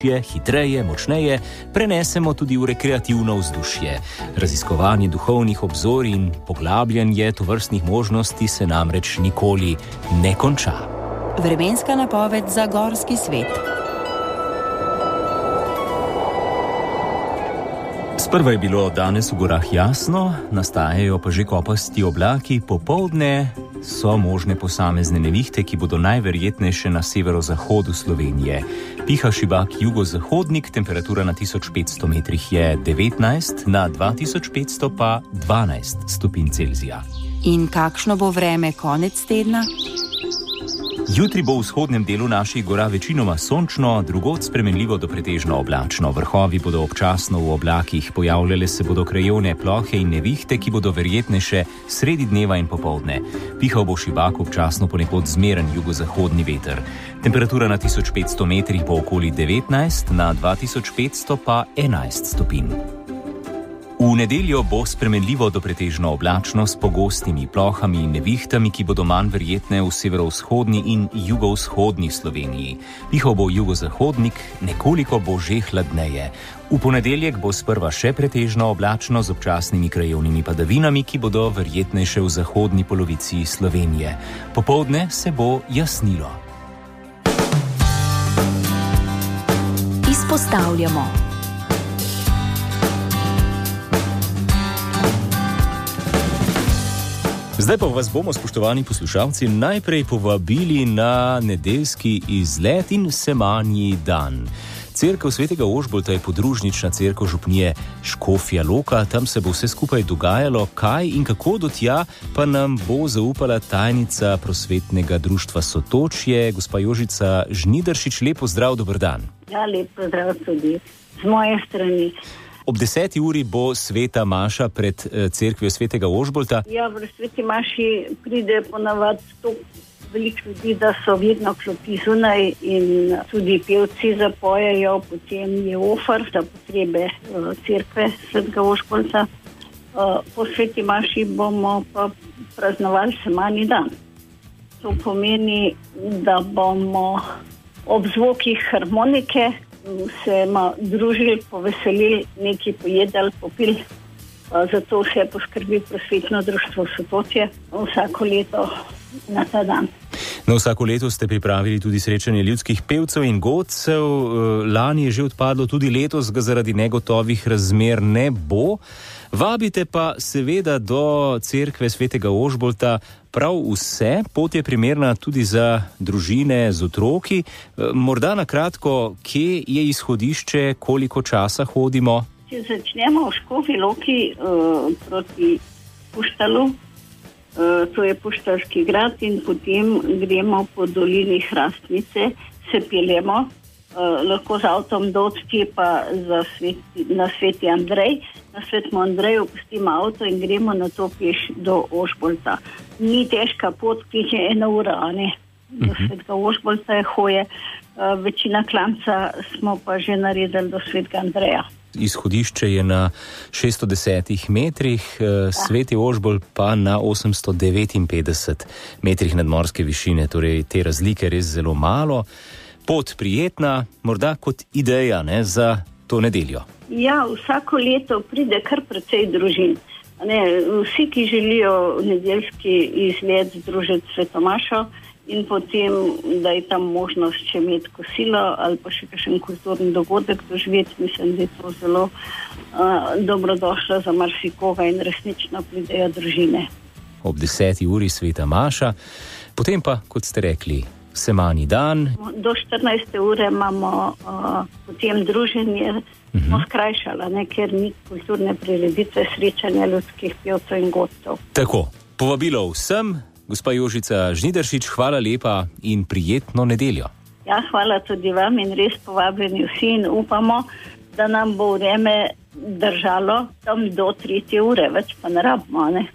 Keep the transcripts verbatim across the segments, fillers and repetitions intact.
globje, hitreje, močneje prenesemo tudi v rekreativno vzdušje. Raziskovanje duhovnih obzorij in poglabljanje tovrstnih možnosti se namreč nikoli ne konča. Vremenska napoved za gorski svet. Sprva je bilo danes v gorah jasno, nastajajo pa že kopasti oblaki, popoldne so možne posamezne nevihte, ki bodo najverjetnejše na severozahodu Slovenije. Piha šibak jugozahodnik, temperatura na tisoč petsto metrih je devetnajst, na dva tisoč petsto pa dvanajst stopinj Celzija. In kakšno bo vreme konec tedna? Jutri bo v vzhodnem delu naših gora večinoma sončno, drugod spremenljivo do pretežno oblačno. Vrhovi bodo občasno v oblakih, pojavljale se bodo krajevne plohe in nevihte, ki bodo verjetnejše sredi dneva in popoldne. Pihal bo šibak, občasno ponekod zmeren jugozahodni veter. Temperatura na tisoč petsto metrih bo okoli devetnajst, na dva tisoč petsto pa enajst stopinj. V nedeljo bo spremenljivo do pretežno oblačno s pogostimi plohami in nevihtami, ki bodo manj verjetne v severovzhodni in jugovzhodni Sloveniji. Pihal bo jugozahodnik, nekoliko bo že hladneje. V ponedeljek bo sprva še pretežno oblačno z občasnimi krajevnimi padavinami, ki bodo verjetnejše v zahodni polovici Slovenije. Popoldne se bo jasnilo. Izpostavljamo. Zdaj pa vas bomo, spoštovani poslušalci, najprej povabili na nedeljski izlet in semanji dan. Cerkev svetega Ožbolta je podružnična cerkev župnije Škofja Loka, tam se bo vse skupaj dogajalo, kaj in kako do tja pa nam bo zaupala tajnica prosvetnega društva Sotočje, gospa Jožica Žnidaršič. Lep pozdrav, dober dan. Ja, lep pozdrav tudi z moje strani. Ob deseti uri bo sveta maša pred cerkvijo svetega Ožbolta. Ja, v sveti maši pride ponavadi to veliko ljudi, da so vedno klopi zunaj in tudi pevci zapojejo, potem je ofar za potrebe cerkve svetega Ožbolta. Po sveti maši bomo pa praznovali semanji dan. To pomeni, da bomo ob zvokih harmonike se družili, poveselili, nekaj pojedali, popili. Zato se poskrbi prosvetno društvo Sotočje vsako leto na ta dan. No, vsako leto ste pripravili tudi srečanje ljudskih pevcev in godcev. Lani je že odpadlo, tudi letos ga zaradi negotovih razmer ne bo. Vabite pa seveda do cerkve svetega Ožbolta prav vse. Pot je primerna tudi za družine z otroki. Morda na kratko, kje je izhodišče, koliko časa hodimo? Če začnemo v Škofji Loki uh, proti Puštalu, uh, to je Puštalski grad, in potem gremo po dolini Hrastnice, se peljemo, uh, lahko z avtom do odcepa za sveti, na sveti Andrej. Na svetem Andreju pustimo avto in gremo na to peš do Ožbolta. Ni težka pot, ki je ena ura, a ne? Do svetega Ožbolta je hoje, uh, večina klanca smo pa že naredili do svetega Andreja. Izhodišče je na šeststo deset metrih, sveti Ožbolt pa na osemsto devetinpetdeset metrih nadmorske višine, torej te razlike res zelo malo. Pot prijetna, morda kot ideja, ne, za to nedeljo. Ja, vsako leto pride kar precej družin. Ne, vsi, ki želijo nedeljski izlet združiti svetomašo in potem, da je tam možnost še imeti kosilo ali pa še kakšen kulturni dogodek doživeti, mislim, da je to zelo uh, dobrodošlo za marsikoga in resnično pridejo družine. Ob deseti uri sveta maša, potem pa, kot ste rekli, semanji dan. Do štirinajste ure imamo uh, potem druženje, uh-huh. smo skrajšala, ne, ker ni kulturne prireditve, srečanja ljudskih pevcev in godcev. Tako, povabilo vsem. Gospa Jožica Žnidaršič, hvala lepa in prijetno nedeljo. Ja, hvala tudi vam in res povabljeni vsi in upamo, da nam bo vreme držalo tam do tretje ure, več pa ne rabimo, ne?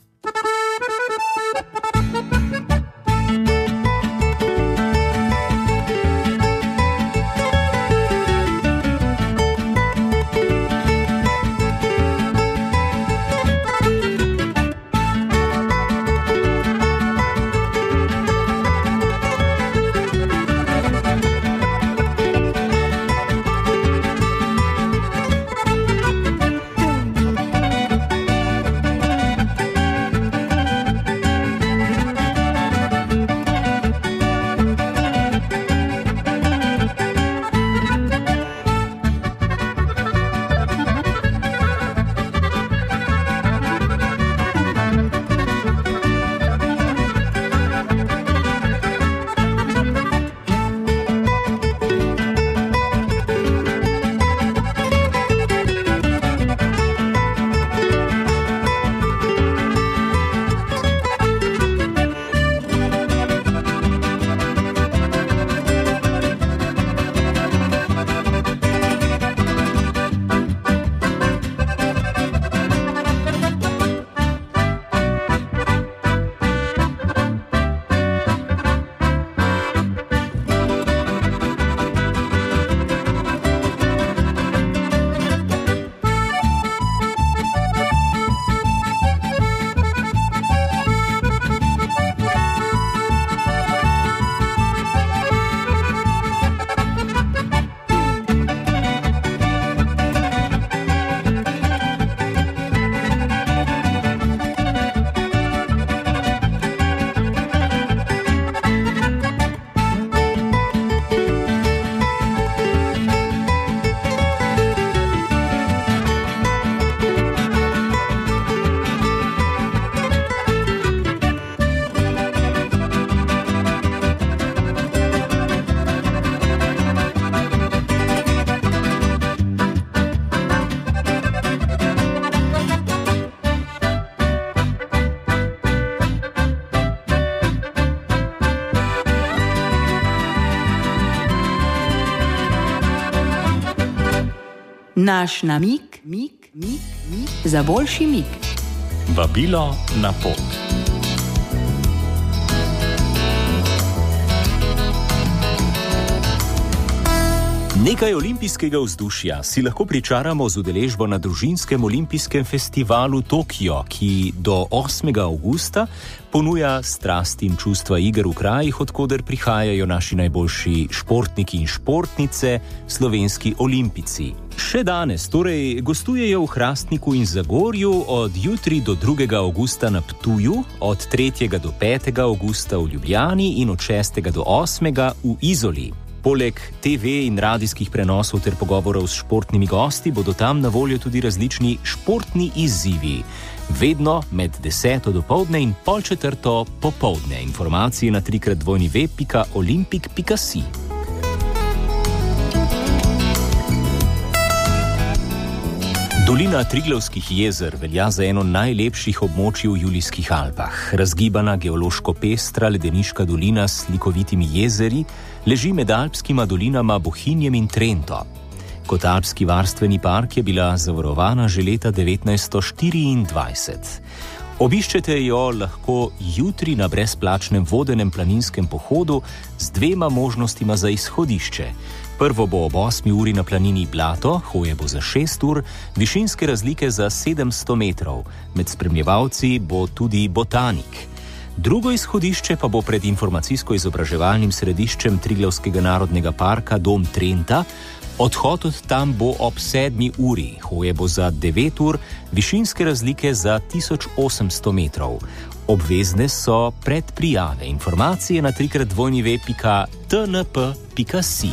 Naš namig, mig, mig, mig, za boljši mig. Vabilo na pot. Nekaj olimpijskega vzdušja si lahko pričaramo z udeležbo na družinskem olimpijskem festivalu Tokio, ki do osmega avgusta ponuja strast in čustva iger v krajih, od koder prihajajo naši najboljši športniki in športnice, slovenski olimpijci. Še danes torej gostujejo v Hrastniku in Zagorju, od jutri do drugega avgusta na Ptuju, od tretjega do petega avgusta v Ljubljani in od šestega do osmega v Izoli. Poleg te ve in radijskih prenosov ter pogovorov s športnimi gosti bodo tam na voljo tudi različni športni izzivi. Vedno med deseto dopoldne in pol četrto popoldne. Informacije na trikrat dvojni ve pika olimpik pika si. Dolina Triglavskih jezer velja za eno najlepših območij v Julijskih Alpah. Razgibana, geološko pestra ledeniška dolina s slikovitimi jezeri leži med alpskima dolinama Bohinjem in Trento. Kot alpski varstveni park je bila zavarovana že leta devetnajststo štiriindvajset. Obiščete jo lahko jutri na brezplačnem vodenem planinskem pohodu z dvema možnostima za izhodišče. Prvo bo ob osmi uri na planini Blato, hoje bo za šest ur, višinske razlike za sedemsto metrov. Med spremljevalci bo tudi botanik. Drugo izhodišče pa bo pred informacijsko-izobraževalnim središčem Triglavskega narodnega parka Dom Trenta. Odhod od tam bo ob sedmi uri, hoje bo za devet ur, višinske razlike za tisoč osemsto metrov. Obvezne so predprijave. Informacije na trikrat dvojni ve pika t n p pika si.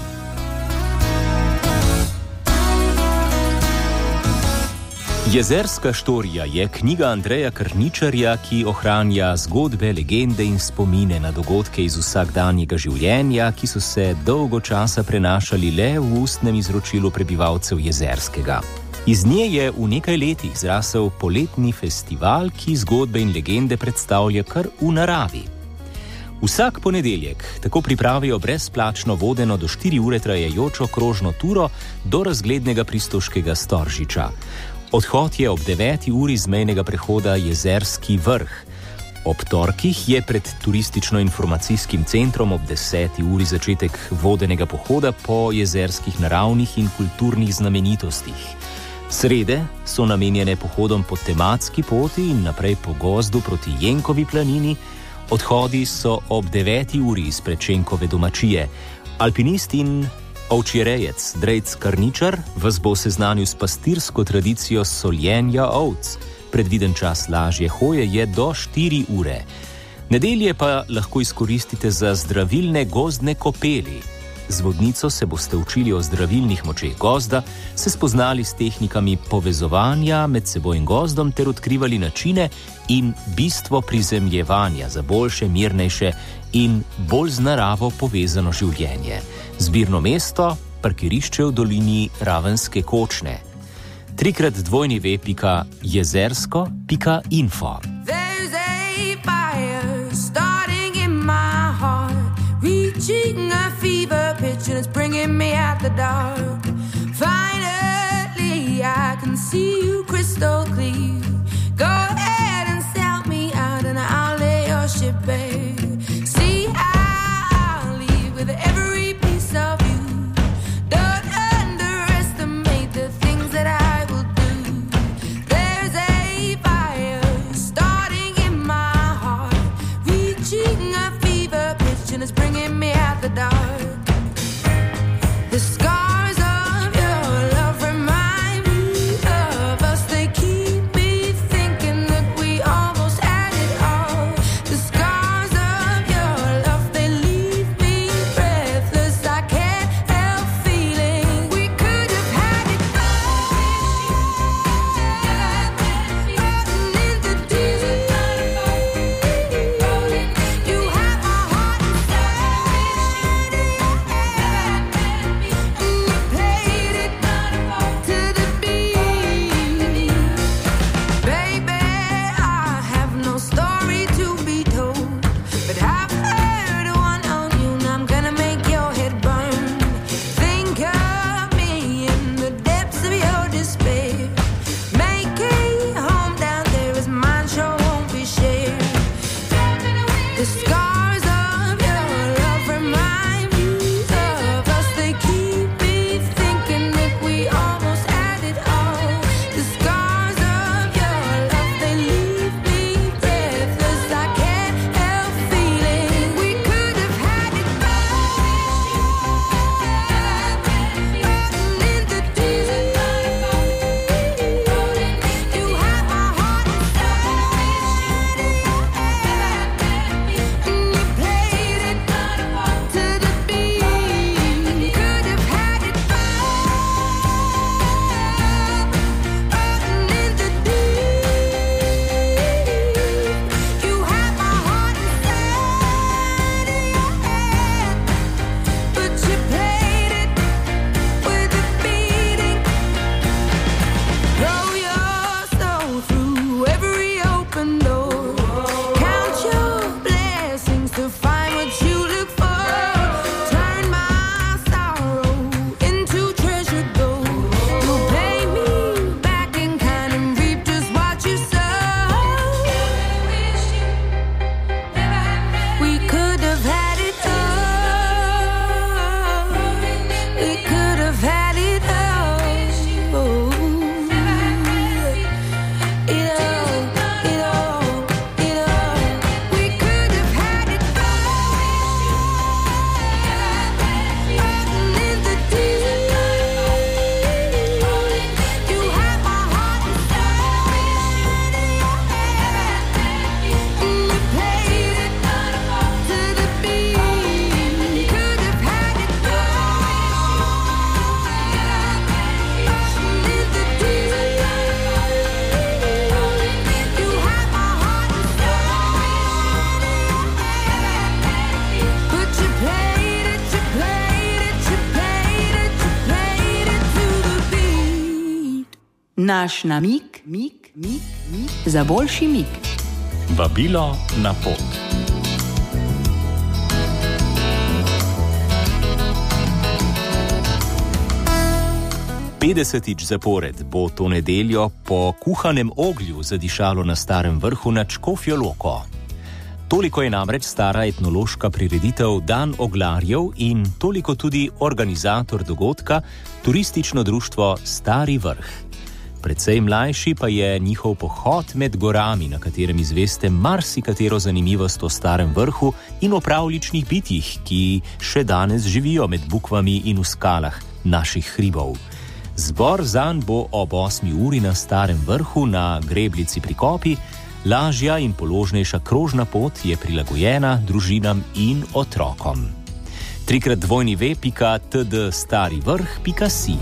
Jezerska štorija je knjiga Andreja Krničarja, ki ohranja zgodbe, legende in spomine na dogodke iz vsakdanjega življenja, ki so se dolgo časa prenašali le v ustnem izročilu prebivalcev Jezerskega. Iz nje je v nekaj letih zrasel poletni festival, ki zgodbe in legende predstavlja kar v naravi. Vsak ponedeljek tako pripravijo brezplačno vodeno do štiri ure trajajočo krožno turo do razglednega Pristoškega Storžiča. Odhod je ob deveti uri z mejnega prehoda Jezerski vrh. Ob torkih je pred turistično-informacijskim centrom ob deseti uri začetek vodenega pohoda po jezerskih naravnih in kulturnih znamenitostih. Srede so namenjene pohodom po tematski poti in naprej po gozdu proti Jenkovi planini. Odhodi so ob deveti uri iz Prečenkove domačije. Alpinist in ovčjerejec Drejc Karničar vas bo seznanil s pastirsko tradicijo soljenja ovc. Predviden čas lažje hoje je do štiri ure. Nedelje pa lahko izkoristite za zdravilne gozdne kopeli. Z vodnico se boste učili o zdravilnih močeh gozda, se spoznali s tehnikami povezovanja med seboj in gozdom ter odkrivali načine in bistvo prizemljevanja za boljše, mirnejše in bolj z naravo povezano življenje. Zbirno mesto, parkirišče v dolini Ravenske Kočne. Trikrat dvojni ve pika jezersko pika info. Reaching a fever pitch and it's bringing me out the dark. Finally I can see you crystal clear. Go ahead and sell me out and I'll lay your ship bare. See, I'll leave with every piece of you. Don't underestimate the things that I will do. There's a fire starting in my heart, reaching a fever pitch and it's bringing me out the dark. The scars of your love remind me of us. They keep Naš namig, mig, mig, mig za boljši mig. Vabilo na pot. petdesetič zapored bo to nedeljo po kuhanem oglju zadišalo na Starem vrhu nad Škofjo Loko. Toliko je namreč stara etnološka prireditev Dan oglarjev in toliko tudi organizator dogodka, turistično društvo Stari vrh. Predvsej mlajši pa je njihov pohod med gorami, na katerem izveste marsikatero zanimivost o Starem vrhu in o pravličnih bitjih, ki še danes živijo med bukvami in v skalah naših hribov. Zbor zanj bo ob osmi uri na Starem vrhu na Grebljici pri Kopi. Lažja in položnejša krožna pot je prilagojena družinam in otrokom. Trikrat dvojni ve pika td stari vrh pika si.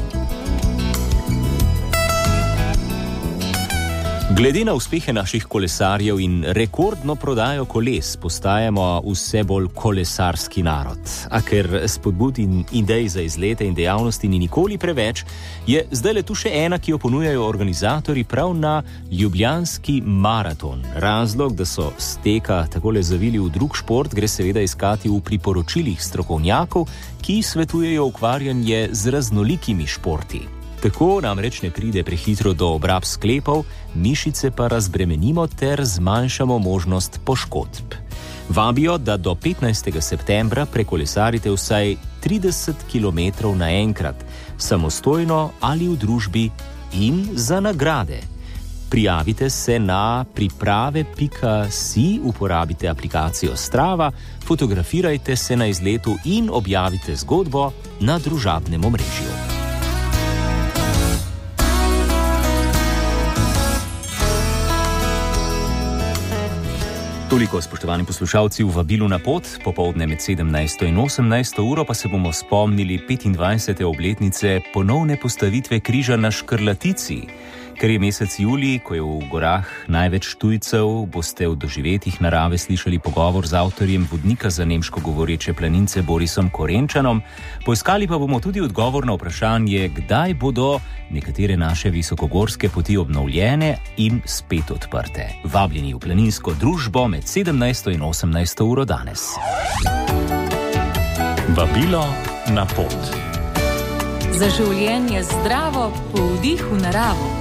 Glede na uspehe naših kolesarjev in rekordno prodajo koles postajamo vse bolj kolesarski narod. A ker spodbud in idej za izlete in dejavnosti ni nikoli preveč, je zdaj le tu še ena, ki jo ponujajo organizatorji prav na Ljubljanski maraton. Razlog, da so steka takole zavili v drug šport, gre seveda iskati v priporočilih strokovnjakov, ki svetujejo ukvarjanje z raznolikimi športi. Tako namreč ne pride prehitro do obrab sklepov, mišice pa razbremenimo ter zmanjšamo možnost poškodb. Vabijo, da do petnajstega septembra prekolesarite vsaj trideset kilometrov naenkrat, samostojno ali v družbi in za nagrade. Prijavite se na priprave pika si, uporabite aplikacijo Strava, fotografirajte se na izletu in objavite zgodbo na družabnem omrežju. Toliko, spoštovani poslušalci, v vabilu na pot. Popoldne med sedemnajsto in osemnajsto uro pa se bomo spomnili petindvajsete obletnice ponovne postavitve križa na Škrlatici. Ker je mesec julij, ko je v gorah največ tujcev, boste v doživetjih narave slišali pogovor z avtorjem vodnika za nemško govoreče planince Borisom Korenčanom. Poiskali pa bomo tudi odgovor na vprašanje, kdaj bodo nekatere naše visokogorske poti obnovljene in spet odprte. Vabljeni v planinsko družbo med sedemnajsto in osemnajsto uro danes. Vabilo na pot. Za življenje zdravo, po vdihu naravo.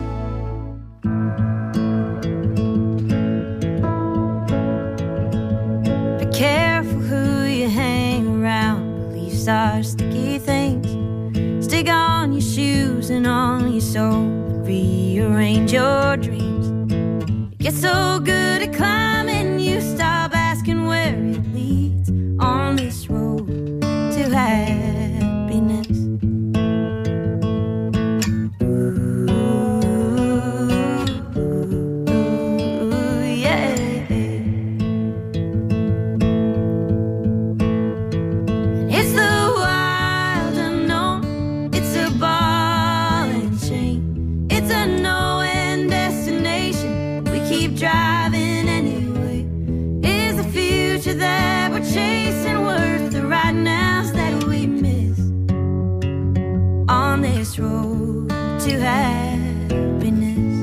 Are sticky things. Stick on your shoes and on your soul and rearrange your dreams. You get so good at climbing, you stop asking where it leads on this road to happiness. Ooh, ooh, yeah. It's the driving anyway. Is the future that we're chasing worth the right nows that we miss on this road to happiness?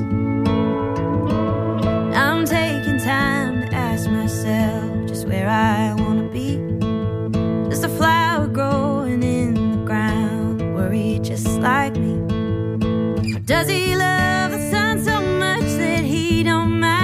I'm taking time to ask myself just where I want to be. Does a flower growing in the ground worry just like me? Or does he love the sun so much that he don't mind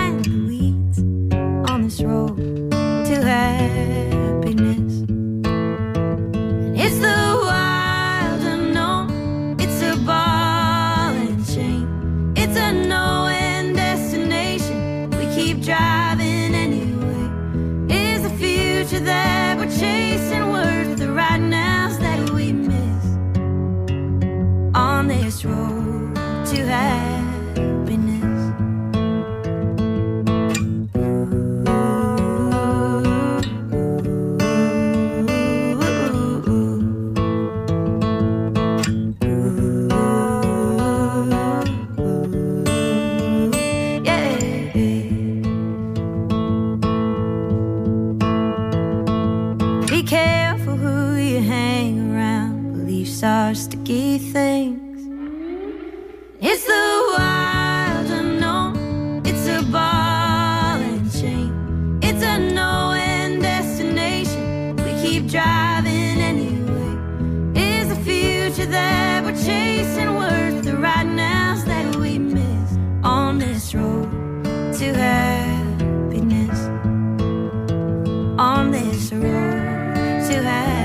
road to happiness? And it's the wild unknown. It's a ball and chain. It's a no-end destination. We keep driving anyway. Is the future that we're chasing worth the right nows that we miss on this road to happiness? Are sticky things. It's the happiness, on this road to happiness.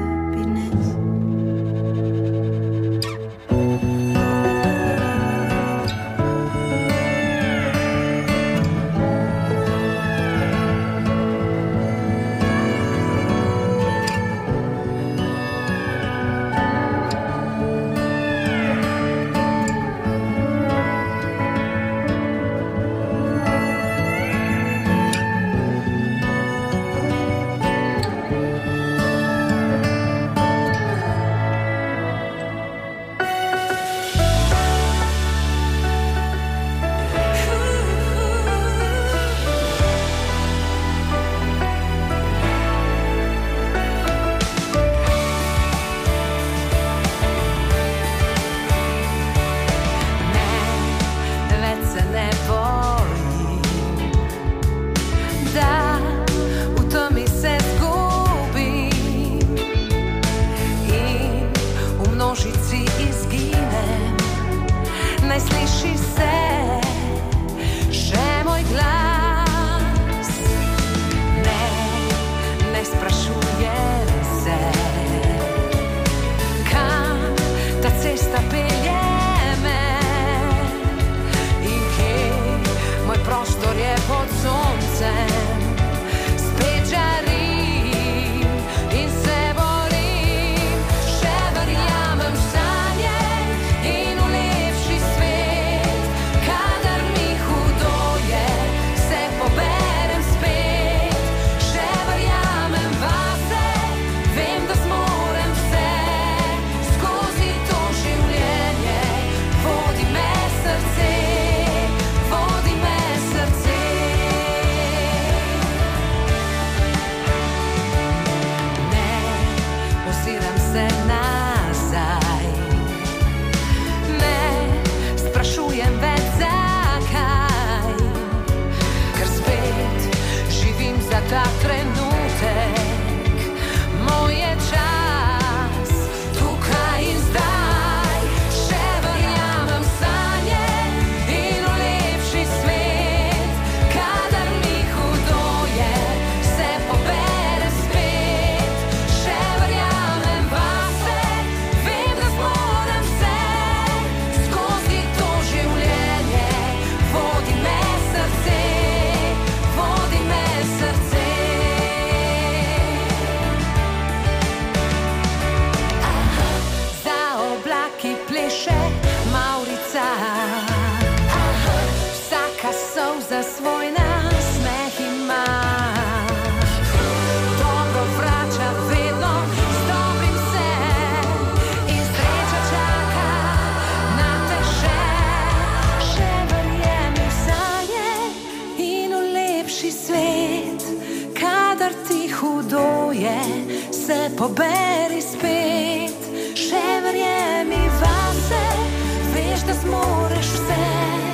Poberi spet, še verjemi vase, veš, da zmoreš vse,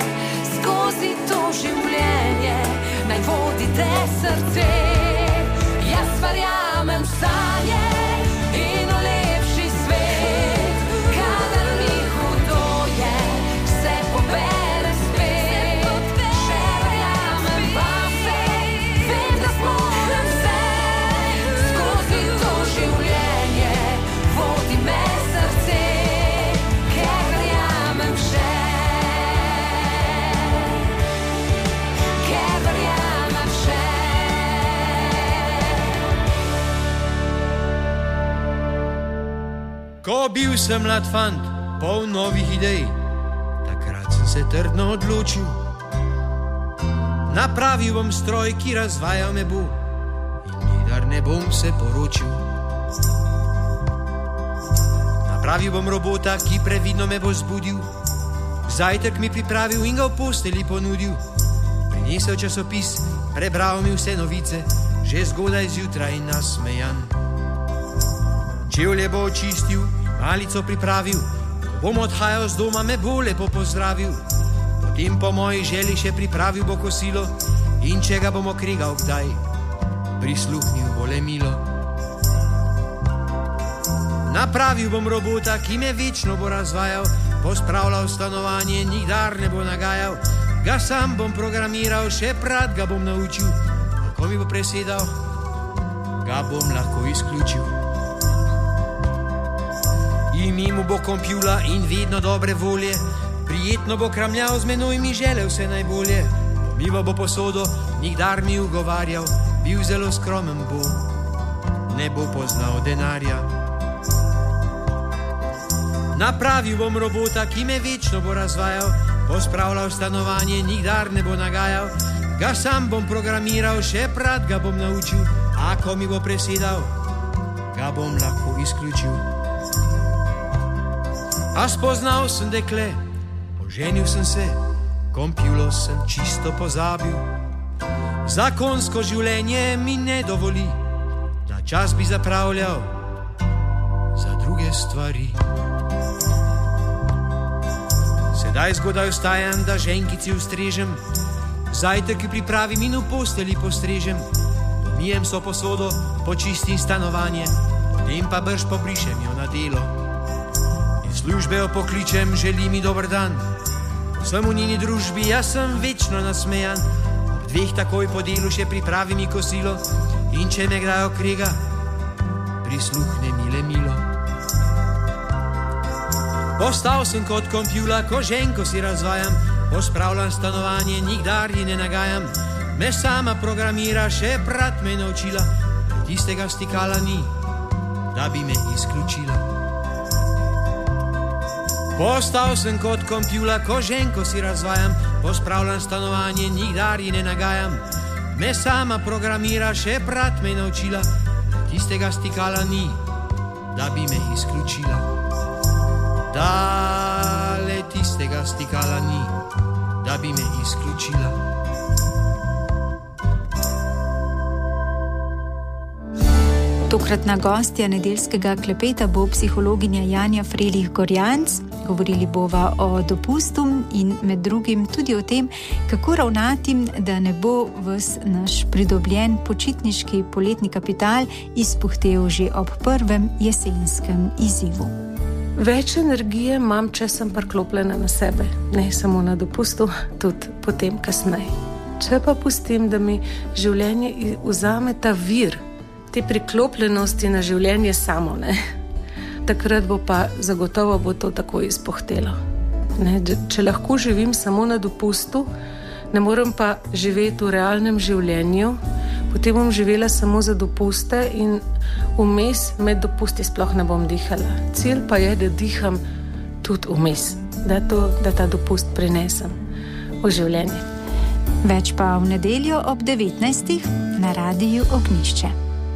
skozi to življenje, naj vodi te srce. Jaz verjamem v sanje in v lepši svet, kadar mi hudo je, se pobere spet, še verjamem vase, vem, da zmorem vse. Ko bil sem mlad fant, poln novih idej, takrat sem se trdno odločil. Napravil bom stroj, ki razvajal me bo, in nikdar ne bom se poročil. Napravil bom robota, ki previdno me bo zbudil, zajtrk mi pripravil in ga v posteli ponudil. Prinesel časopis, prebral mi vse novice, že zgodaj zjutraj nasmejan. Čevlje bo očistil, malico pripravil, ko bom odhajal z doma, me bo lepo pozdravil. Potem po moji želji še pripravil bo kosilo in če ga bomo kregal kdaj, prisluhnil bo le milo. Napravil bom robota, ki me večno bo razvajal, pospravljal stanovanje, nikdar ne bo nagajal, ga sam bom programiral, še prat ga bom naučil, ko mi bo presedal, ga bom lahko izključil. Ime mu bo kompjula in vedno dobre volje, prijetno bo kramljal z menoj, mi želel vse najbolje. Pomival bo posodo, nikdar mi ugovarjal, bil zelo skromen bo, ne bo poznal denarja. Napravil bom robota, ki me večno bo razvajal, pospravljal stanovanje, nikdar ne bo nagajal, ga sam bom programiral, še prat ga bom naučil, a ko mi bo presedal, ga bom lahko izključil. A spoznal sem dekle, oženil sem se, kompjulo sem čisto pozabil. Zakonsko življenje mi ne dovoli, da čas bi zapravljal za druge stvari. Sedaj zgodaj vstajam, da ženkici ustrežem, zajtrki pripravim in v posteli postrežem, pomijem so posodo, počistim stanovanje, potem pa brž pobrišem jo na delo. Iz službe jo pokličem, želi mi dober dan, sem v njeni družbi, jaz sem večno nasmejan, ob dveh takoj po delu še pripravi mi kosilo in če me kdaj okrega, prisluhne mile milo. Postal sem kot kompjula, ko ženko si razvajam, pospravljam stanovanje, nikdar ji ne nagajam, me sama programira, še prat me naučila, tistega stikala ni, da bi me izključila. Postal sem kot kompjula, ko ženko si razvajam, pospravljam stanovanje, nikdar ji ne nagajam, me sama programira, še prat me naučila, tistega stikala ni, da bi me izključila. Dale tistega stikala ni, da bi me izključila. Tokratna gostja nedeljskega klepeta bo psihologinja Janja Frelih-Gorjanc. Govorili bova o dopustu in med drugim tudi o tem, kako ravnati, da ne bo ves naš pridobljen počitniški poletni kapital izpuhtel že ob prvem jesenskem izzivu. Več energije imam, če sem priklopljena na sebe, ne samo na dopustu, tudi potem kasneje. Če pa pustim, da mi življenje vzame ta vir, te priklopljenosti na življenje samo, ne, takrat bo pa zagotovo bo to tako izpuhtelo. Ne, če lahko živim samo na dopustu, ne morem pa živeti v realnem življenju, potem bom živela samo za dopuste in vmes med dopusti sploh ne bom dihala. Cilj pa je, da diham tudi vmes, da, to, da ta dopust prinesem v življenje. Več pa v nedeljo ob devetnajstih na Radiu Ognjišče.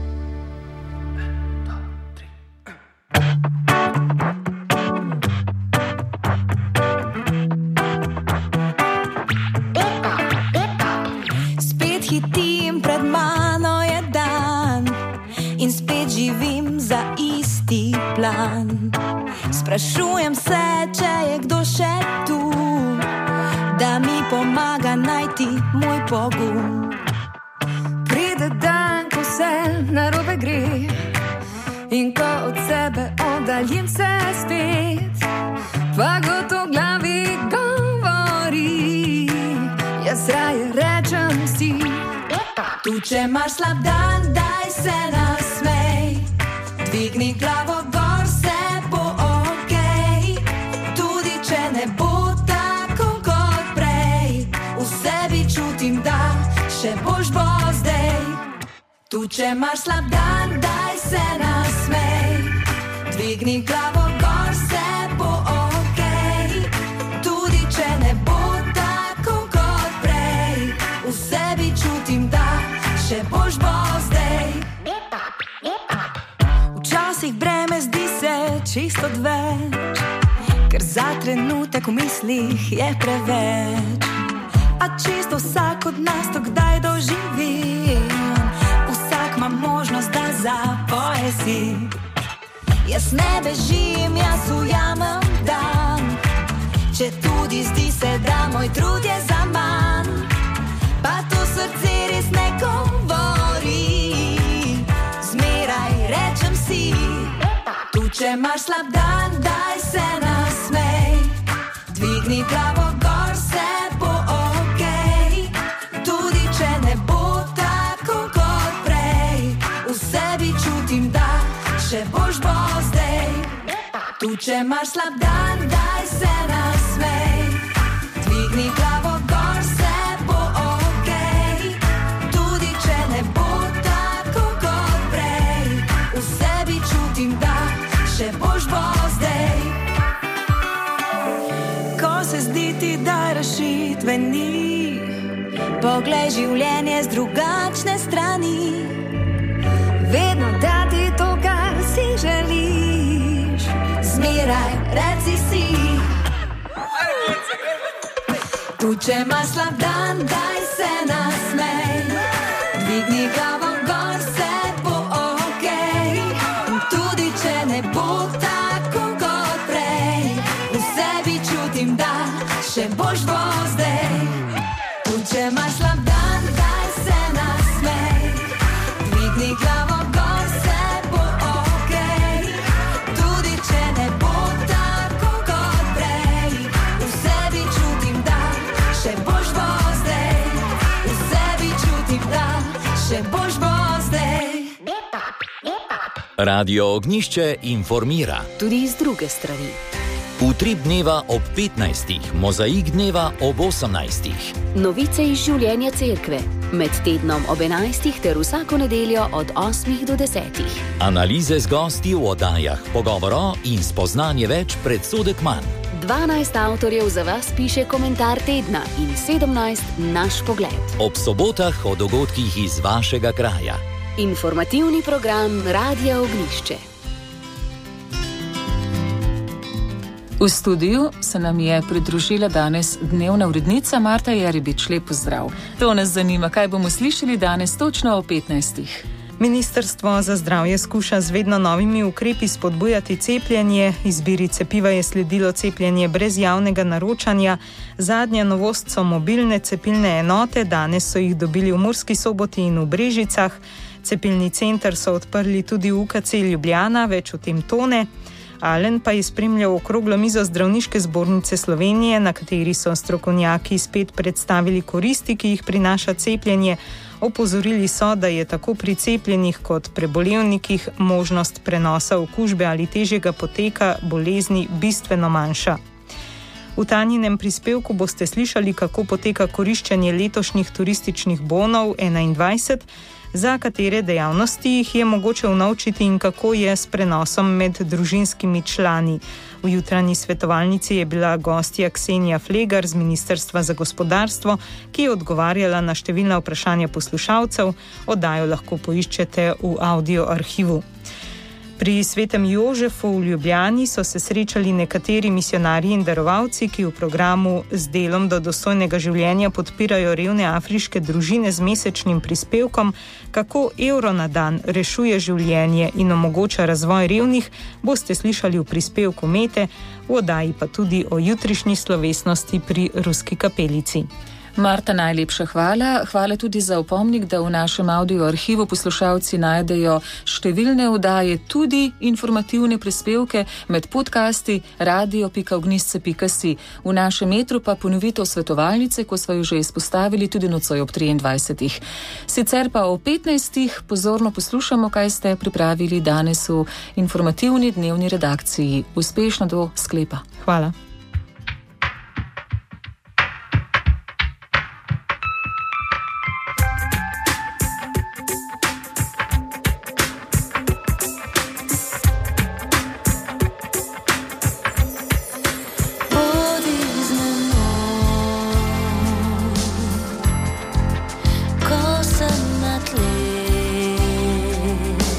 Sprašujem se, če je kdo še tu, da mi pomaga najti moj pogum. Pride dan, ko vse narobe gre in ko od sebe oddaljim se spet, pa gotovo v glavi govori, jaz raje rečem si, tu če imaš slab dan, daj se nasmej, dvigni glavo gor, se bo okej, tudi če ne bo tako kot prej, v sebi čutim, da še boš bo zdaj. Tu če imaš slab dan, daj se nasmej, dvigni glavo gor, se bo okej, tudi če ne bo tako kot prej, v sebi čutim, da še boš bo zdaj. Včasih breme zdi se čisto odveč, ker za trenutek v mislih je preveč, a čisto vsak od nas to kdaj doživi, vsak ima možnost, da zapoje si. Jaz ne bežim, jaz ujamem dan, če tudi zdi se, da moj trud je zaman, pa to srce res ne govori, zmeraj rečem si, tu če imaš slab dan, daj se nasmej, dvigni glavo gor, se bo okej, če imaš slab dan, daj se nasmej. Dvigni glavo gor, se bo okej. Tudi če ne bo tako kot prej, v sebi čutim, da še boš bo zdaj. Ko se zdi ti, da rešitve ni, poglej življenje z drugačne strani. Vedno dati to, kar si želiš, zmeraj reci si. Tu če imaš slab dan, daj se nasmej. Dvigni glavo gor, se bo okej. In tudi če ne bo tako kot prej, v sebi čutim, da še boš bo zdaj. Tu če imaš slab dan, daj se nasmej. Dvigni glavo gor, se bo okej. Tudi če ne bo tako kot prej, v sebi čutim, da še boš bo zdaj. V sebi čutim, da še boš bo zdaj. Radio Ognjišče informira. Tudi iz druge strani. Utrip dneva ob petnajstih, mozaik dneva ob osemnajstih. Novice iz življenja cerkve. Med tednom ob enajstih ter vsako nedeljo od osmih do desetih. Analize z gosti v oddajah, pogovoro in spoznanje več, predsodek manj. dvanajst avtorjev za vas piše komentar tedna in sedemnajst naš pogled. Ob sobotah o dogodkih iz vašega kraja. Informativni program Radia Ognjišče. V studiu se nam je pridružila danes dnevna urednica Marta Jeribič. Lep pozdrav. To nas zanima, kaj bomo slišali danes točno o petnajstih. Ministrstvo za zdravje skuša z vedno novimi ukrepi spodbujati cepljenje. Izbiri cepiva je sledilo cepljenje brez javnega naročanja. Zadnja novost so mobilne cepilne enote, danes so jih dobili v Murski Soboti in v Brežicah. Cepilni center so odprli tudi v U K C Ljubljana, več o tem Tone. Alen pa je spremljal okroglo mizo Zdravniške zbornice Slovenije, na kateri so strokovnjaki spet predstavili koristi, ki jih prinaša cepljenje. Opozorili so, da je tako pri cepljenih kot prebolevnikih možnost prenosa okužbe ali težjega poteka bolezni bistveno manjša. V Tanjinem prispevku boste slišali, kako poteka koriščenje letošnjih turističnih bonov enaindvajset, za katere dejavnosti jih je mogoče unovčiti in kako je s prenosom med družinskimi člani. V jutranji svetovalnici je bila gostja Ksenija Flegar z Ministrstva za gospodarstvo, ki je odgovarjala na številna vprašanja poslušalcev. Oddajo lahko poiščete v audio arhivu. Pri Svetem Jožefu v Ljubljani so se srečali nekateri misionarji in darovalci, ki v programu Z delom do dostojnega življenja podpirajo revne afriške družine z mesečnim prispevkom. Kako evro na dan rešuje življenje in omogoča razvoj revnih, boste slišali v prispevku Mete, v oddaji pa tudi o jutrišnji slovesnosti pri Ruski kapelici. Marta, najlepša hvala. Hvala tudi za opomnik, da v našem audio arhivu poslušalci najdejo številne oddaje, tudi informativne prispevke med podcasti radio pika ognjišče pika si. V našem metru pa ponovitev svetovalnice, ko smo jo že izpostavili tudi nocoj ob triindvajsetih. Sicer pa o petnajstih pozorno poslušamo, kaj ste pripravili danes v informativni dnevni redakciji. Uspešno do sklepa. Hvala.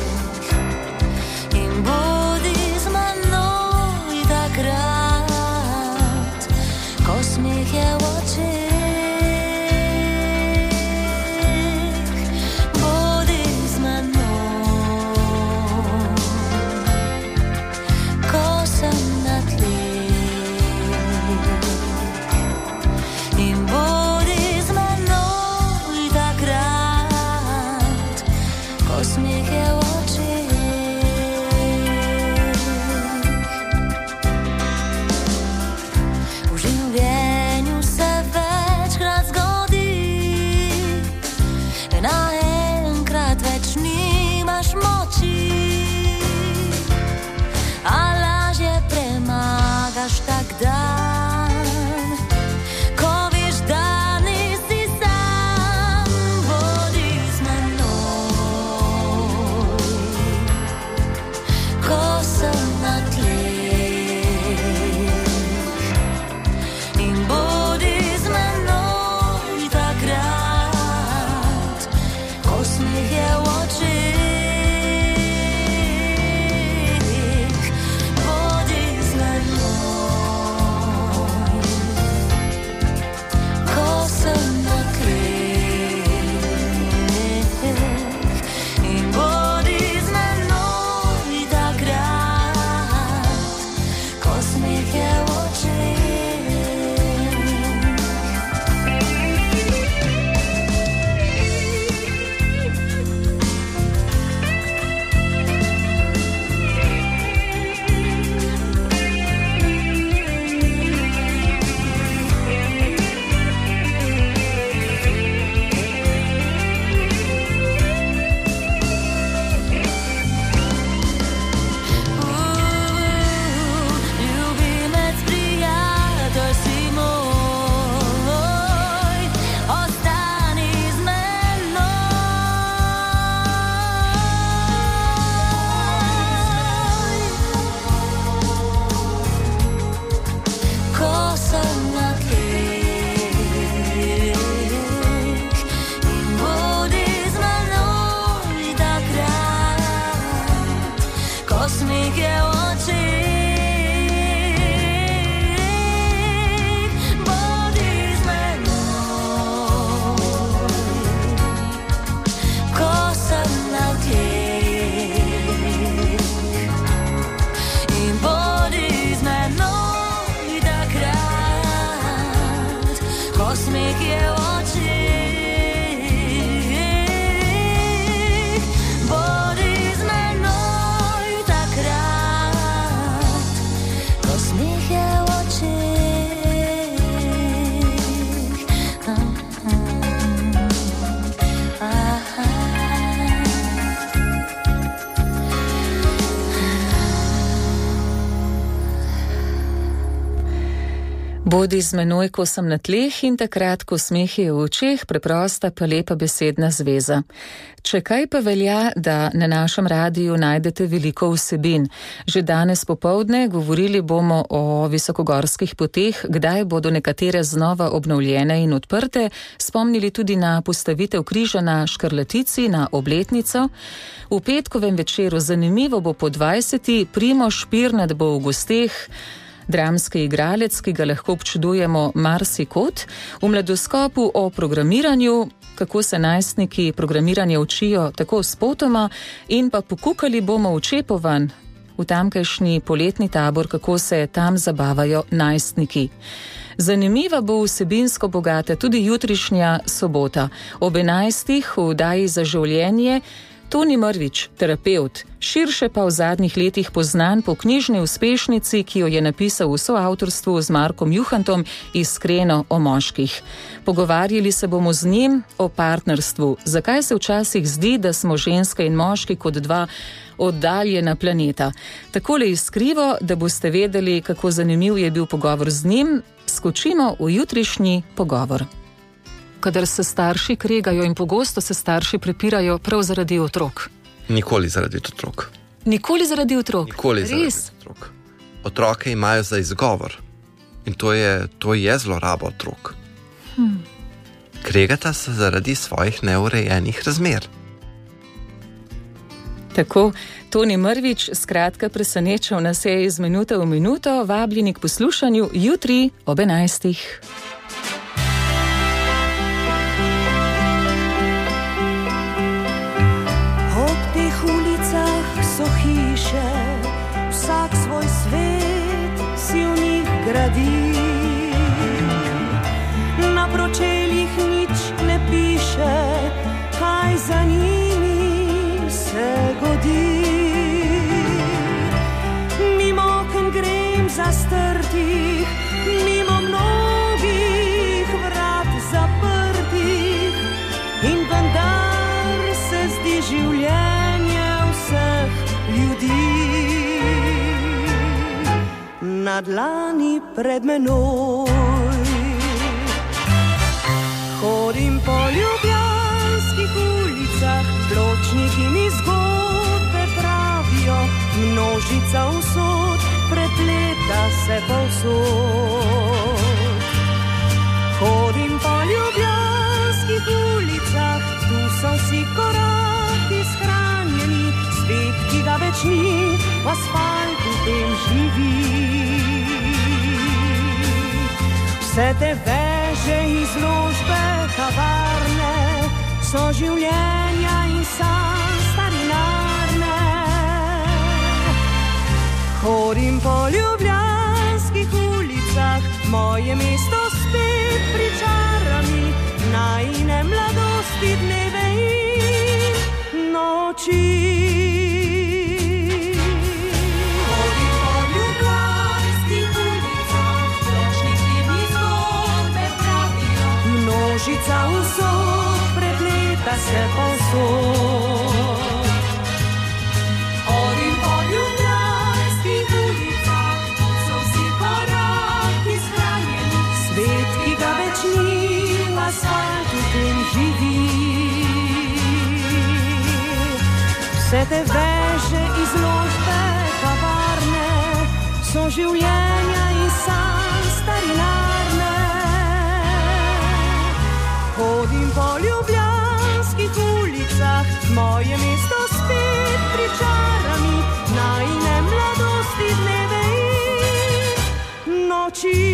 In bodi z menoj takrat, smeh je v očeh. Bodi z menoj takrat, ko smeh je v očeh. Aha. Bodi z menoj, ko sem na tleh in takrat, ko smeh je v očeh, preprosta pa lepa besedna zveza. Če kaj pa velja, da na našem radiju najdete veliko vsebin. Že danes popovdne govorili bomo o visokogorskih poteh, kdaj bodo nekatere znova obnovljene in odprte, spomnili tudi na postavitev križa na Škrlatici na obletnico. V petkovem večeru zanimivo bo po dvajseti, Primož Pirnat bo v gosteh, dramski igralec, ki ga lahko občudujemo marsikod, v mladoskopu o programiranju, kako se najstniki programiranje učijo tako spotoma, in pa pokukali bomo v Čepovan, v tamkajšnji poletni tabor, kako se tam zabavajo najstniki. Zanimiva bo vsebinsko bogata tudi jutrišnja sobota. Ob enajstih v oddaji Za življenje Toni Mrvič, terapevt, širše pa v zadnjih letih poznan po knjižni uspešnici, ki jo je napisal v soavtorstvu z Markom Juhantom, Iskreno o moških. Pogovarjali se bomo z njim o partnerstvu. Zakaj se včasih zdi, da smo ženske in moški kot dva oddaljena planeta? Takole iskrivo, da boste vedeli, kako zanimiv je bil pogovor z njim, skočimo v jutrišnji pogovor. Kadar se starši kregajo in pogosto se starši prepirajo prav zaradi otrok. Nikoli zaradi otrok. Nikoli zaradi otrok? Nikoli Res? zaradi otrok. Otroke imajo za izgovor in to je, to je zloraba otrok. Hmm. Kregata se zaradi svojih neurejenih razmer. Tako, Toni Mrvič skratka presenečal nas je iz minute v minuto, vabljeni k poslušanju jutri ob enajstih. So hiše, vsak svoj svet si v njih gradi. Na pročeljih nič ne piše, kaj za njimi se godi. Mimo okn grem zastrtih, mimo mnogih vrat zaprtih, in vendar se zdi življenje vseh ljudi. Na dlani pred menoj hodim po ljubljanskih ulicah, pločniki mi zgodbe pravijo, množica usod prepleta se povsod. Hodim po ljubljanskih ulicah, tu so vsi koraki shranjeni, svet, ki ga več ni, v asfaltu tem živi. Vse te veže, izložbe, kavarne, so življenja in san starinarne. Hodim po ljubljanskih ulicah, moje mesto spet pričara mi, najine mladosti dneve in noči. Množica vsod prepleta se povsod. Hodim po ljubljanskih ulicah, so vsi koraki shranjeni, svet, ki ga več ni, v asfaltu tem živi. Vse te veže, izložbe, kavarne, so življenja in san starinarne. Hodim po ljubljanskih ulicah, moje mesto spet pričara mi, najine mladosti dneve in noči.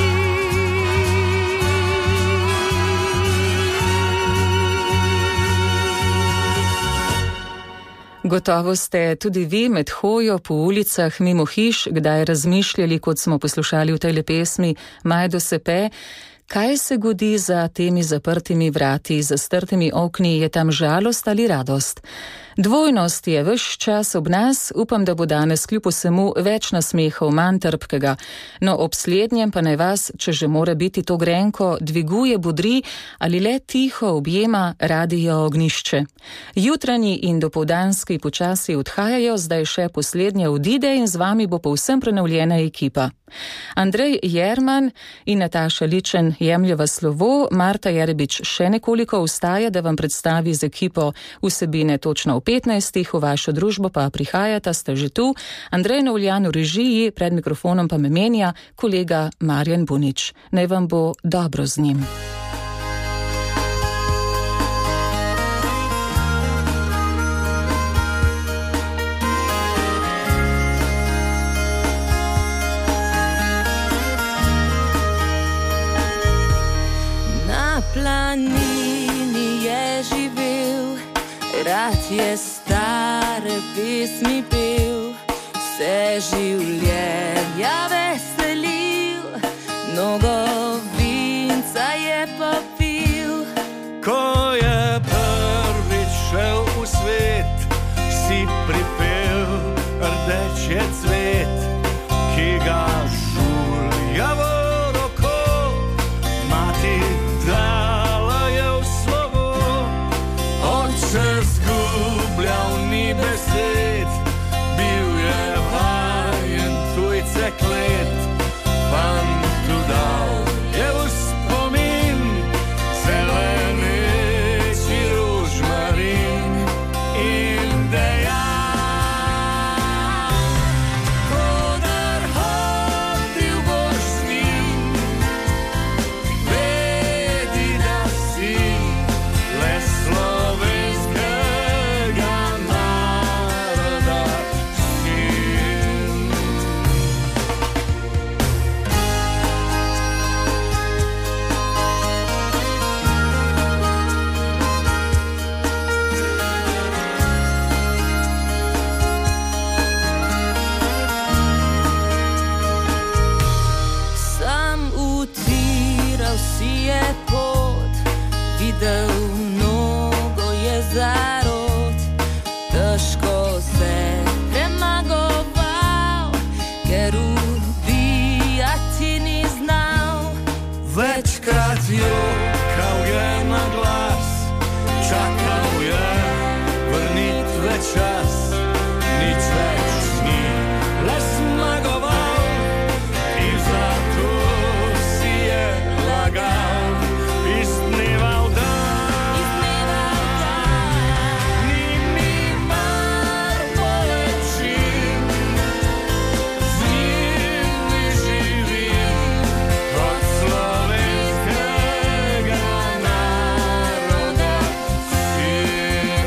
Gotovo ste tudi vi med hojo po ulicah mimo hiš kdaj razmišljali, kot smo poslušali v tej pesmi Majdo Sepe, Kaj se godi za temi zaprtimi vrati, zastrtimi okni, je tam žalost ali radost? Dvojnost je ves čas ob nas, upam, da bo danes kljub vsemu več nasmehov, manj trpkega. No, ob slednjem pa naj vas, če že mora biti to grenko, dviguje, budri ali le tiho objema Radio Ognjišče. Jutranji in dopoldanski počasi odhajajo, zdaj še poslednje odide in z vami bo povsem prenovljena ekipa. Andrej Jerman in Nataša Ličen jemljeva slovo, Marta Jerebič še nekoliko ostaja, da vam predstavi z ekipo vsebine točno v petnajstih, v vašo družbo pa prihajata, ste že tu, Andrej Novljan v režiji, pred mikrofonom pa me menja kolega Marjan Bunič. Naj vam bo dobro z njim. Planini je živel, rad je stare pesmi pel, vse življenja veselil, mnogo vinca je pa pil. Ko je prvič šel v svet, si pripel rdeče cvet, ki ga žulja v roko, mati dala je v slovo. Oče zgubljal ni besed, bil je vajen tujce klet, fantu dal je v spomin zeleneči rožmarin in dejal, kodar hodil boš z njim, vedi, da si le slovenskega naroda sin. Sam utiral si je pot, videl mnogo je zarod, težko se premagoval, ker ubijati ni znal. Večkrat jokal je na glas, čakal je vrnitve čas, nič več ni le zmagoval in zato si je lagal iz dneva v dan. Ni mi mar bolečin, z njimi živim kot slovenskega naroda sin.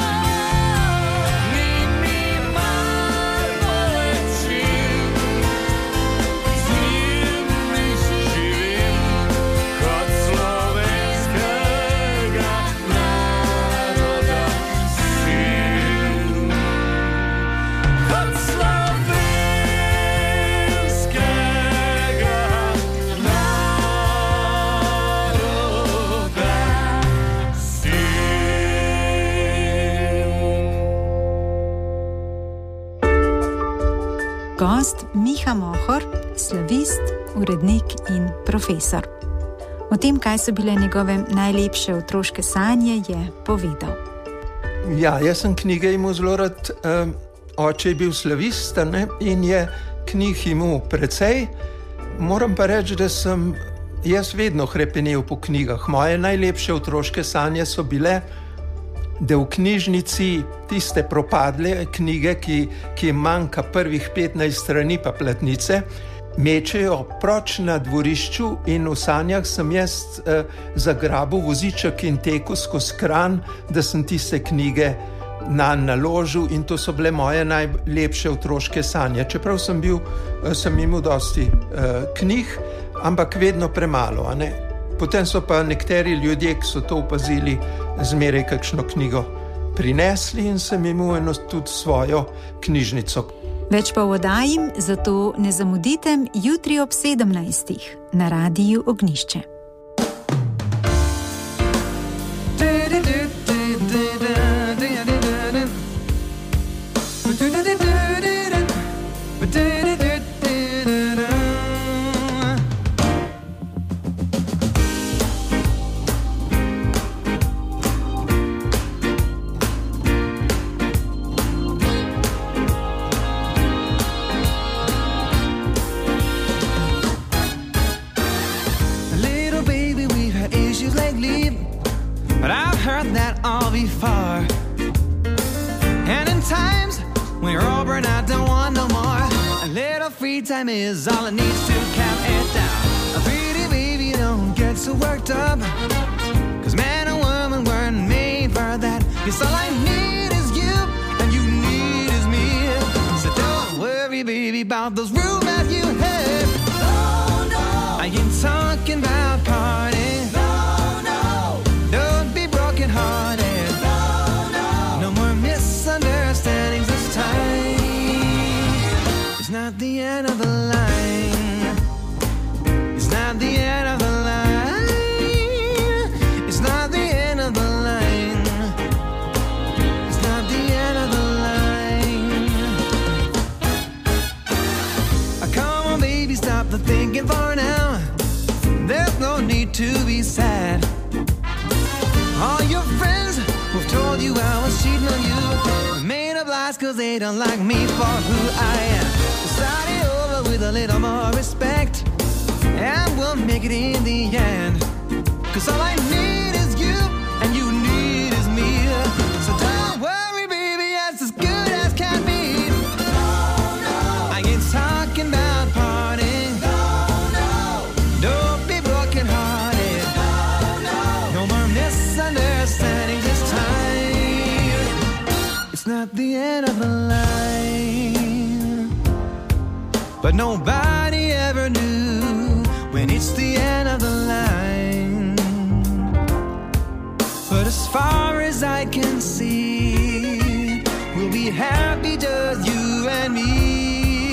Ni mi mar bolečin, z njimi živim kot slovenskega naroda sin. Kot slovenskega naroda sin. Gost Miha Mohor, slavist, urednik in profesor. O tem, kaj so bile njegove najlepše otroške sanje, je povedal. Ja, jaz sem knjige imel zelo rad. Um, oče je bil slavist, a ne, in je knjig imel precej. Moram pa reči, da sem jaz vedno hrepenel po knjigah. Moje najlepše otroške sanje so bile, da v knjižnici tiste propadle knjige, ki, ki jim manjka prvih petnajst strani pa platnice, mečejo proč na dvorišču in v sanjah sem jaz eh, zagrabil voziček in tekel skozi Kranj, da sem tiste knjige nanj naložil in to so bile moje najlepše otroške sanje. Čeprav sem bil, eh, sem imel dosti eh, knjig, ampak vedno premalo, a ne. Potem so pa nekateri ljudje, ki so to opazili, zmeraj kakšno knjigo prinesli in sem imel eno tudi svojo knjižnico. Več pa v oddaji, zato ne zamudite jutri ob sedemnajstih na Radiu Ognjišče. all be far. And in times when you're all burned out, don't want no more, a little free time is all it needs to calm it down. A pretty baby, don't get so worked up, cause man and woman weren't made for that. Yes, all I need is you, and you need is me. So don't worry, baby, about those rumors you heard. No, no, I ain't talking about partying. No, no, don't be broken hearted. No, no, no more misunderstandings this time. It's not the end of the line. It's not the end of the line. It's not the end of the line. It's not the end of the line. Oh, come on, baby, stop the thinking for now. There's no need to be sad. All your friends who've told you I was cheating on you made up lies cause they don't like me for who I am. Start it over with a little more respect, and we'll make it in the end. Cause all I need is you, and you need is me. So don't worry, baby, it's as good as can be. No, no, I ain't talking about partying. No, no, don't be broken hearted. No, no, no more misunderstandings this time. It's not the end of the line, but nobody ever knew when it's the end of the line. But as far as I can see, we'll be happy just you and me.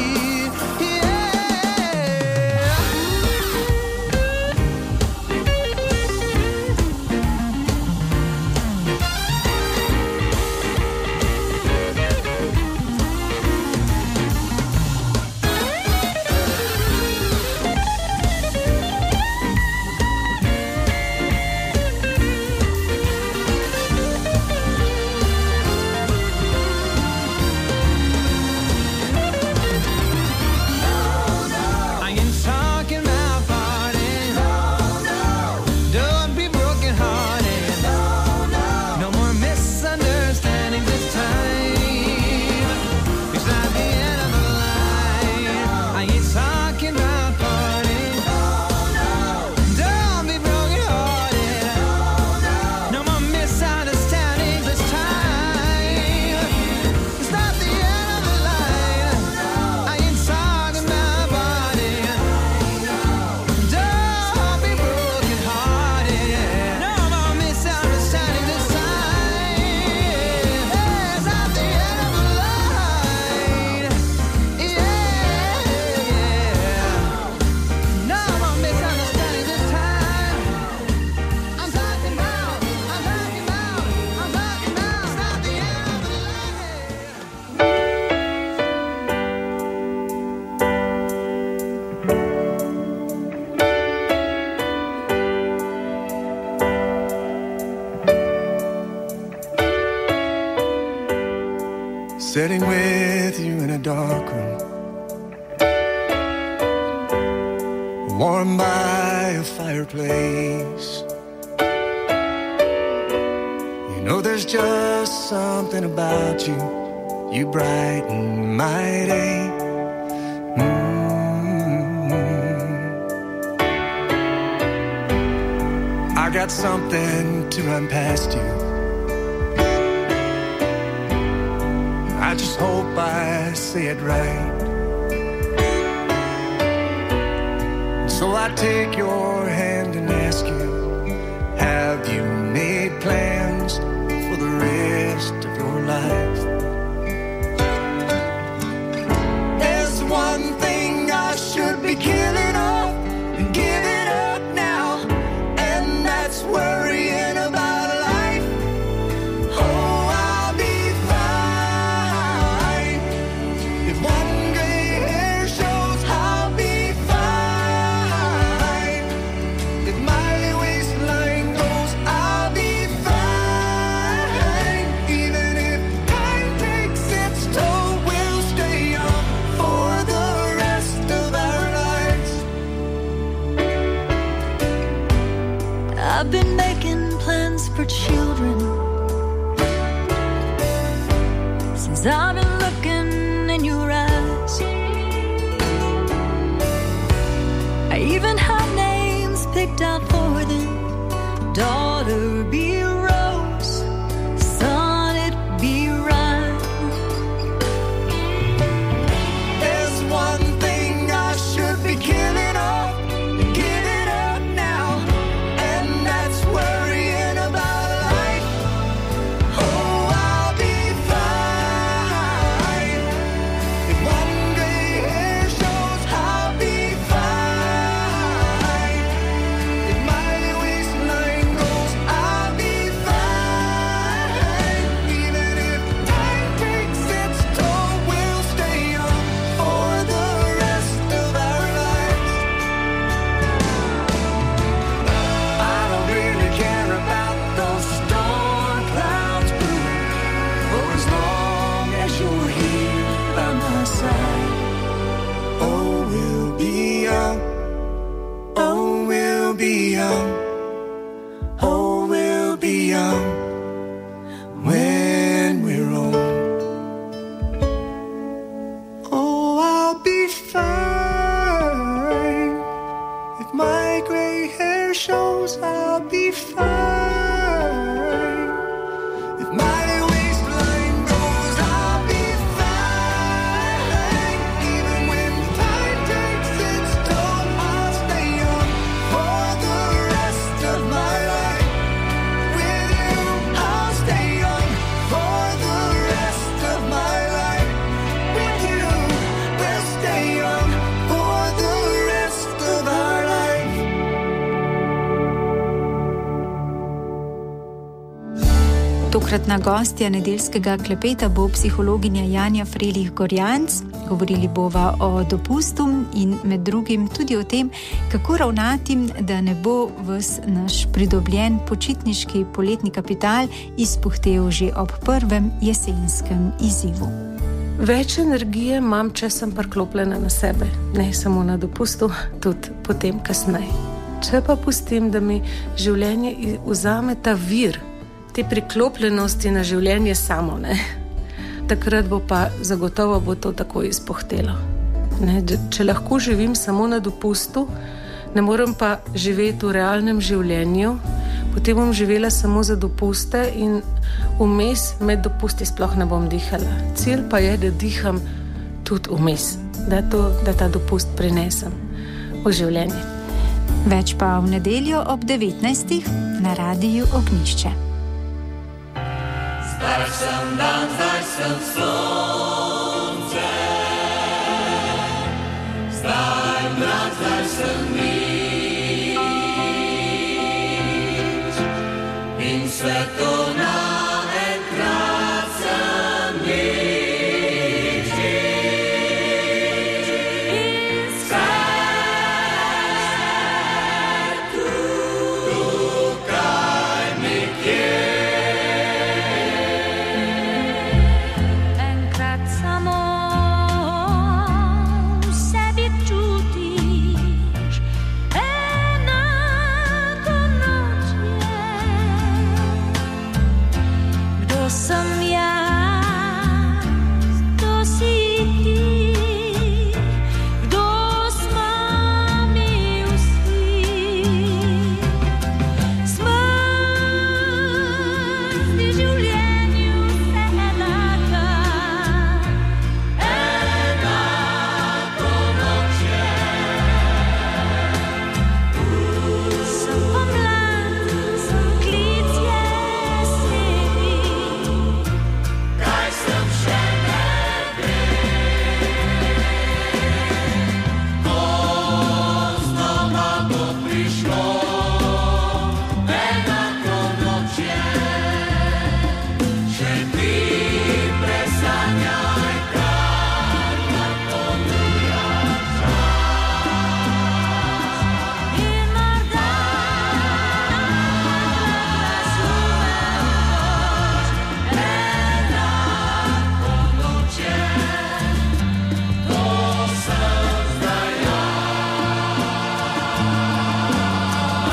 Sitting with you in a dark room, warmed by a fireplace. You know there's just something about you, you brighten my day. Mm-hmm. I got something to run past you. I just hope I say it right. So I take your hand and ask you, have you made plans for the rest of your life? There's one thing I should be killing off and giving up now, and that's worrying about life. Oh, I'll be fine. If one gray hair shows, I'll be fine. If my waistline goes, I'll be fine. Even if time takes its toll, we'll stay young for the rest of our lives. I've been making plans for children 'cause I've been looking in your eyes. I even have names picked out for them. Daughter, be a rose. Son, it be right. There's one thing I should be killing off, giving up now, and that's worrying about life. Oh, I'll be fine. If one gray hair shows, I'll be fine. If my waistline goes, I'll be fine. Even if time takes its toll, we'll stay young for the rest of our lives. I don't really care about those storm clouds brewing, for as long as you're here by my side. Oh, we'll be young. Oh, we'll be young. Oh, we'll be young when we're old. Oh, I'll be fine. If my gray hair shows, I'll be fine. If my waistline goes, I'll be fine. Even when time takes its toll, I'll stay young for the rest of my life. With you, I'll stay young for the rest of my life. With you, we'll stay young for the rest of our life. Tokratna gostja nedeljskega klepeta bo psihologinja Janja Frelih Gorjanc. Govorili bova o dopustu in med drugim tudi o tem, kako ravnati, da ne bo ves naš pridobljen počitniški poletni kapital izpuhtel že ob prvem jesenskem izzivu. Več energije imam, če sem priklopljena na sebe, ne samo na dopustu, tudi potem kasneje. Če pa pustim, da mi življenje i- vzame ta vir, te priklopljenosti na življenje samo, ne, takrat bo pa zagotovo bo to tako izpuhtelo. Ne, d- če lahko živim samo na dopustu, ne morem pa živeti v realnem življenju, potem bom živela samo za dopuste in vmes med dopusti sploh ne bom dihala. Cilj pa je, da diham tudi vmes, da, to, da ta dopust prinesem v življenje. Več pa v nedeljo ob devetnajstih na Radiu Ognjišče. Zdaj sem dan, zdaj sem sonce, zdaj mrak, zdaj sem nič in svetovna enkrat sem nič. In vse tu, tukaj nekje. Enkrat samo v sebi čutiš, enako noč je. Kdo sem jaz, kdo si ti, kdo smo mi vsi. Smrt je življenju vse enaka, Enako noč je. sem pomlad, sem klic jeseni. Kaj sem še ne vem. Ko znova bo prišlo, enako noč je. Še ti presanjaj, kar nam ponuja čas. In morda Enako noč je. To sem zdaj jaz.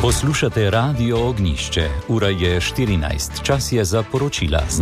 Poslušate Radio Ognišče, ura je štirinajst, čas je za poročila.